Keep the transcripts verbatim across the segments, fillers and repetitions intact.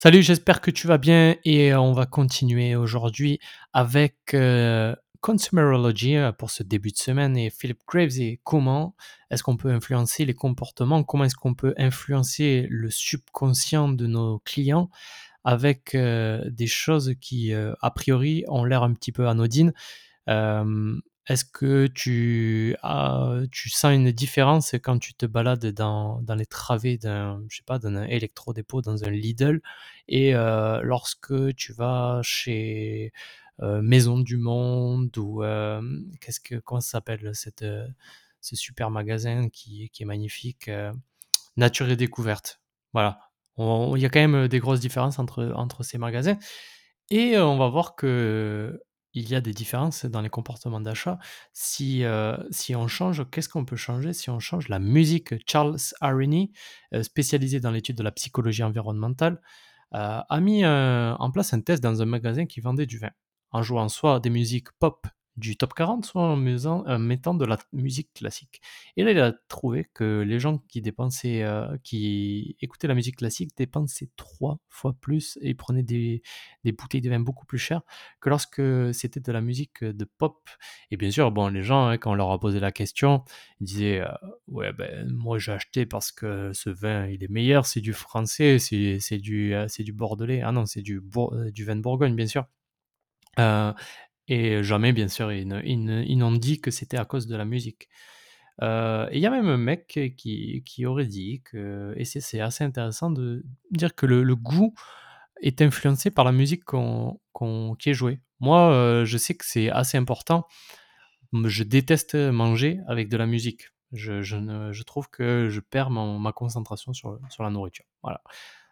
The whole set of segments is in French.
Salut, j'espère que tu vas bien et heu, on va continuer aujourd'hui avec, heu, Consumerology, heu, pour ce début de semaine et Philip Graves et comment est-ce qu'on peut influencer les comportements? Comment est-ce qu'on peut influencer le subconscient de nos clients avec, heu, des choses qui, heu, a priori, ont l'air un petit peu anodines? Hem, est-ce que tu as tu sens une différence quand tu te balades dans dans les travées d'un, je sais pas, d'un électrodépôt, dans un Lidl et heu, lorsque tu vas chez, heu, Maison du Monde ou hem, qu'est-ce que comment ça s'appelle cette, heu, ce super magasin qui qui est magnifique, heu, Nature et Découverte. Voilà. On il y a quand même, des grosses différences entre entre ces magasins et heu, on va voir qu'il y a des différences dans les comportements d'achat. Si, heu, si on change, qu'est-ce qu'on peut changer si on change la musique? Charles Areny, heu, spécialisé dans l'étude de la psychologie environnementale, heu, a mis, heu, en place un test dans un magasin qui vendait du vin, en jouant soit des musiques pop du top quarante, soit en mesant en mettant de la musique classique et là, il a trouvé que les gens qui dépensaient, heu, qui écoutaient la musique classique dépensaient trois fois plus et prenaient des des bouteilles de vin beaucoup plus chères que lorsque c'était de la musique, de pop et bien sûr, bon, les gens, hein, quand on leur a posé la question, ils disaient, heu: «Ouais, ben, moi, j'ai acheté parce que ce vin, il est meilleur, c'est du français, c'est c'est du, heu, c'est du bordelais. Ah non, c'est du bour heu, du vin de Bourgogne, bien sûr». Heu et jamais, bien sûr, ils ne ils ne ils n'ont dit que c'était à cause de la musique. Heu et il y a même un mec qui qui aurait dit que et c'est c'est assez intéressant de dire que le le goût est influencé par la musique qu'on qu'on qui est jouée. Moi, heu, je sais que c'est assez important. Mmh, je déteste manger avec de la musique. Je je ne je trouve que je perds mon ma concentration sur, sur la nourriture, voilà.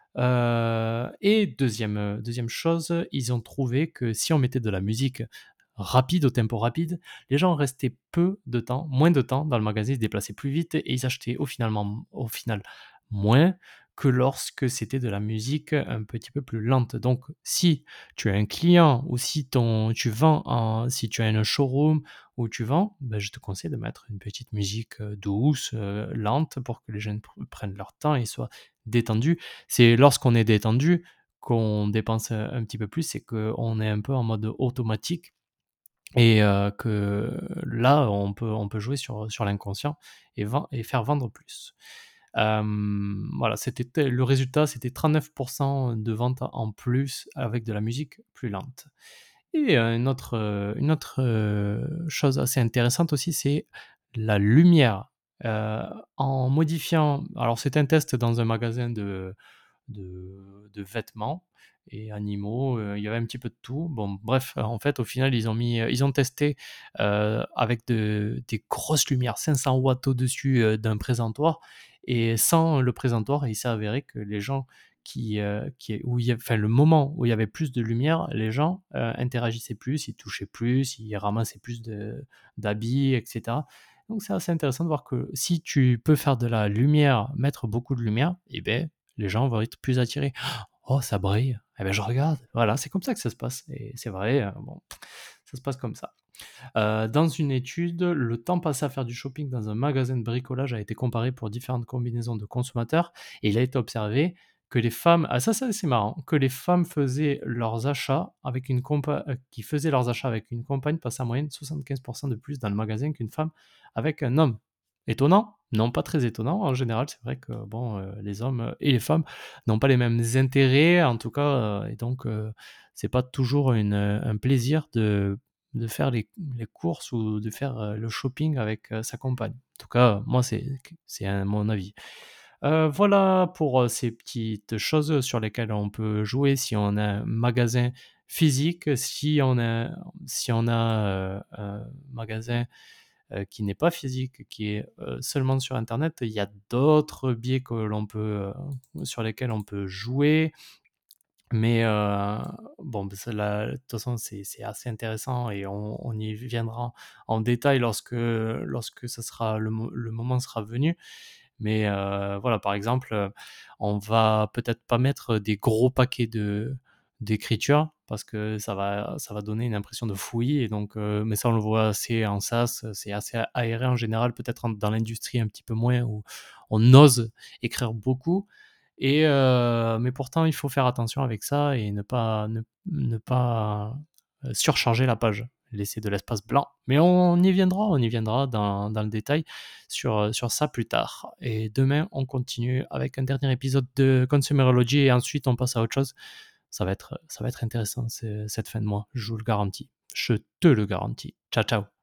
Heu et deuxième heu, deuxième chose, ils ont trouvé que si on mettait de la musique rapide, au tempo rapide, les gens restaient peu de temps, moins de temps dans le magasin, ils se déplaçaient plus vite et ils achetaient au finalement au final moins que lorsque c'était de la musique un petit peu plus lente. Donc si tu as un client ou si ton tu vends en si tu as un showroom où tu vends, bah, je te conseille de mettre une petite musique, heu, douce, heu, lente pour que les jeunes pr prennent leur temps et soient détendus. C'est lorsqu'on est détendu qu'on dépense, heu, un petit peu plus et qu'on est un peu en mode automatique et heu, que là, on peut on peut jouer sur, sur l'inconscient et ven et faire vendre plus. Hem, voilà, c'était t le résultat, c'était trente-neuf de ventes en plus avec de la musique plus lente et heu, une autre, heu, une autre, heu, chose assez intéressante aussi, c'est la lumière. Heu, en modifiant alors c'est un test dans un magasin de de de vêtements et animaux, heu, il y avait un petit peu de tout. Bon bref, en fait, au final, ils ont mis, heu, ils ont testé, heu, avec de des grosses lumières, cinq cents watts au-dessus, heu, d'un présentoir et sans le présentoir, il s'est avéré que les gens qui, heu, qui où il y a enfin, le moment où il y avait plus de lumière, les gens, heu, interagissaient plus, ils touchaient plus, ils ramassaient plus de d'habits et cetera. Donc c'est assez intéressant de voir que si tu peux faire de la lumière, mettre beaucoup de lumière et beh, les gens vont être plus attirés. «Oh, ça brille, eh beh, je regarde». Voilà, c'est comme ça que ça se passe et c'est vrai, heu, bon, ça se passe comme ça. Heu, dans une étude, le temps passé à faire du shopping dans un magasin de bricolage a été comparé pour différentes combinaisons de consommateurs et il a été observé que les femmes ah ça, c'est assez marrant, que les femmes faisaient leurs achats avec une compa heu, qui faisaient leurs achats avec une compagne passaient en moyenne soixante-quinze de plus dans le magasin qu'une femme avec un homme. Étonnant? Non, pas très étonnant. En général, c'est vrai que bon, heu, les hommes, heu, et les femmes n'ont pas les mêmes intérêts, en tout cas, heu et donc heu, c'est pas toujours une, heu, un plaisir de de faire les les courses ou de faire, heu, le shopping avec, heu, sa compagne. En tout cas, moi, c'est c'est un mon avis. Heu, voilà pour, heu, ces petites choses sur lesquelles on peut jouer si on a un magasin physique. Si on a si on a, heu, un magasin, heu, qui n'est pas physique, qui est, heu, seulement sur internet, il y a d'autres biais que l'on peut, heu, sur lesquels on peut jouer. Mais heu, bon, bah, celle-là, de toute façon, c'est c'est assez intéressant et on on y viendra en détail lorsque lorsque ça sera le mo le moment sera venu. Mais heu, voilà, par exemple, heu, on va peut-être pas mettre des gros paquets de d'écriture parce que ça va ça va donner une impression de fouillis et donc heu, mais ça, on le voit assez en SaaS, c'est assez aéré en général, peut-être en dans l'industrie un petit peu moins où on ose écrire beaucoup et heu, mais pourtant il faut faire attention avec ça et ne pas ne ne pas, heu, surcharger la page, laisser de l'espace blanc. Mais on y viendra, on y viendra dans dans le détail sur, heu, sur ça plus tard et demain, on continue avec un dernier épisode de Consumerology et ensuite on passe à autre chose. Ça va être, ça va être intéressant ce cette fin de mois, je vous le garantis. Je te le garantis. Ciao, ciao.